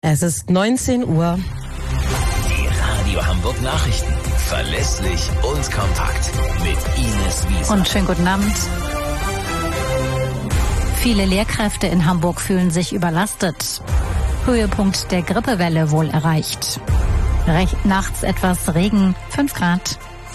Es ist 19 Uhr. Die Radio Hamburg Nachrichten. Verlässlich und kompakt. Mit Ines Wiesner. Und schönen guten Abend. Viele Lehrkräfte in Hamburg fühlen sich überlastet. Höhepunkt der Grippewelle wohl erreicht. Nachts etwas Regen, 5 Grad.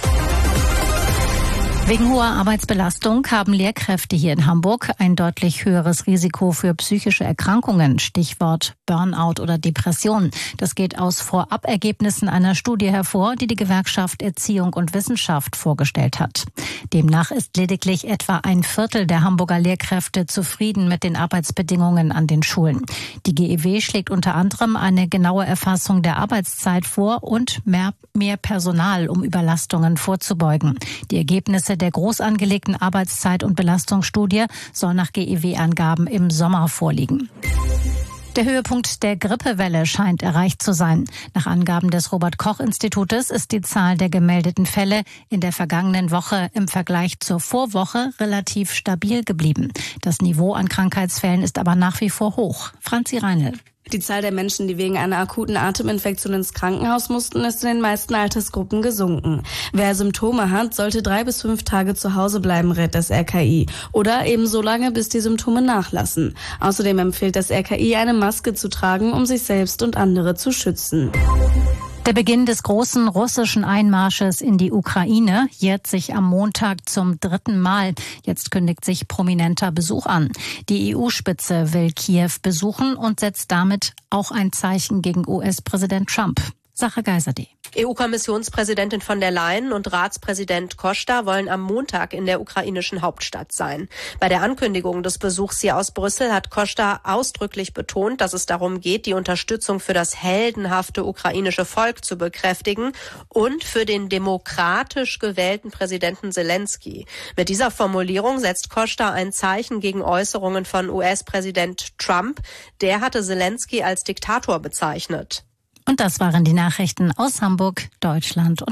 Wegen hoher Arbeitsbelastung haben Lehrkräfte hier in Hamburg ein deutlich höheres Risiko für psychische Erkrankungen, Stichwort Burnout oder Depression. Das geht aus Vorabergebnissen einer Studie hervor, die die Gewerkschaft Erziehung und Wissenschaft vorgestellt hat. Demnach ist lediglich etwa ein Viertel der Hamburger Lehrkräfte zufrieden mit den Arbeitsbedingungen an den Schulen. Die GEW schlägt unter anderem eine genaue Erfassung der Arbeitszeit vor und mehr Personal, um Überlastungen vorzubeugen. Die Ergebnisse der groß angelegten Arbeitszeit- und Belastungsstudie soll nach GEW-Angaben im Sommer vorliegen. Der Höhepunkt der Grippewelle scheint erreicht zu sein. Nach Angaben des Robert-Koch-Institutes ist die Zahl der gemeldeten Fälle in der vergangenen Woche im Vergleich zur Vorwoche relativ stabil geblieben. Das Niveau an Krankheitsfällen ist aber nach wie vor hoch. Franzi Reinl. Die Zahl der Menschen, die wegen einer akuten Ateminfektion ins Krankenhaus mussten, ist in den meisten Altersgruppen gesunken. Wer Symptome hat, sollte 3 bis 5 Tage zu Hause bleiben, rät das RKI. Oder eben so lange, bis die Symptome nachlassen. Außerdem empfiehlt das RKI, eine Maske zu tragen, um sich selbst und andere zu schützen. Der Beginn des großen russischen Einmarsches in die Ukraine jährt sich am Montag zum 3. Mal. Jetzt kündigt sich prominenter Besuch an. Die EU-Spitze will Kiew besuchen und setzt damit auch ein Zeichen gegen US-Präsident Trump. Sacha Geiserde. EU-Kommissionspräsidentin von der Leyen und Ratspräsident Costa wollen am Montag in der ukrainischen Hauptstadt sein. Bei der Ankündigung des Besuchs hier aus Brüssel hat Costa ausdrücklich betont, dass es darum geht, die Unterstützung für das heldenhafte ukrainische Volk zu bekräftigen und für den demokratisch gewählten Präsidenten Zelensky. Mit dieser Formulierung setzt Costa ein Zeichen gegen Äußerungen von US-Präsident Trump. Der hatte Zelensky als Diktator bezeichnet. Und das waren die Nachrichten aus Hamburg, Deutschland und